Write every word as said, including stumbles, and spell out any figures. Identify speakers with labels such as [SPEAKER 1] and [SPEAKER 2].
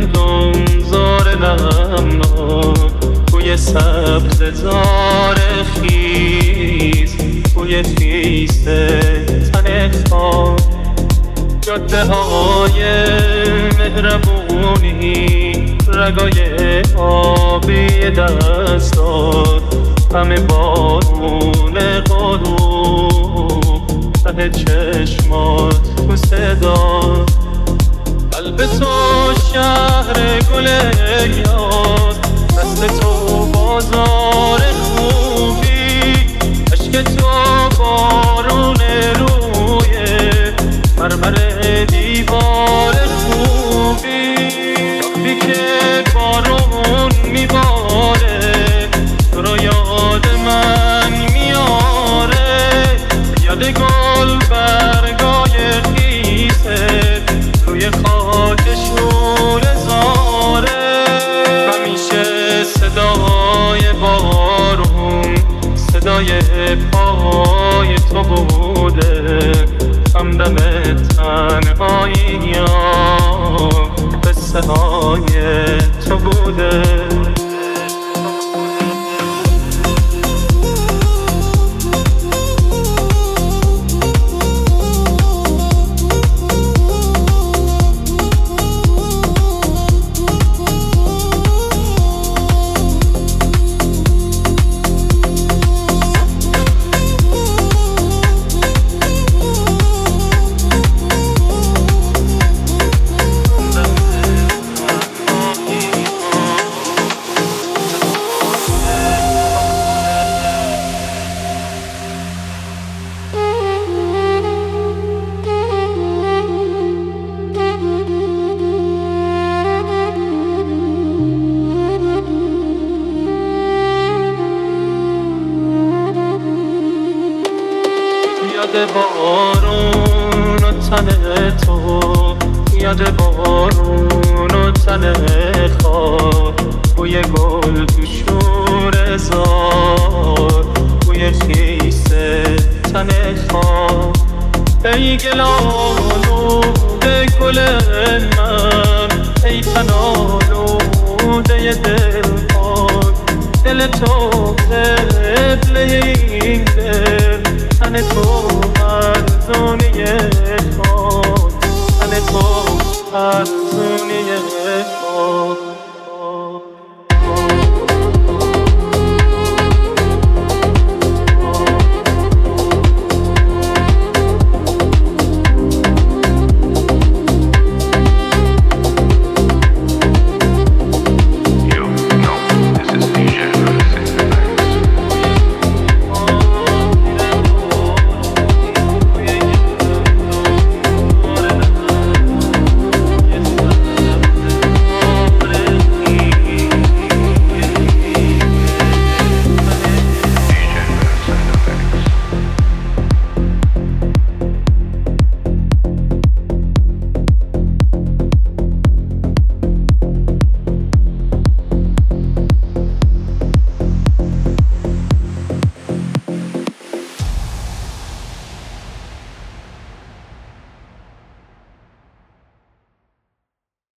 [SPEAKER 1] گندم زار نمناک بوی سبز زار خیز بوی خیسته تن خاک جاده های مهربونی رگای آبی دستات همه بارون غروب ته چشمات بوسه داد قلب تو شهر گل یاد دست تو بازار خوبی عشق تو بارون روی مرمر دیوار خوبی وقتی که بارون میباره تو رو یاد من میاره یاد گل برگای خیسه روی خاکشون زاره همیشه صدای بارون صدای پای تو بوده همدم تنهایی یا قصه های تو بوده یاد بارون و تن تو یاد بارون و تن خاک بوی گل تو شور زار بوی خیسه تن خاک ای گلالوده گل من ای تنالوده دل پاک دل تو قبله این دل تن تو ارزونی خاک تن تو ارزونی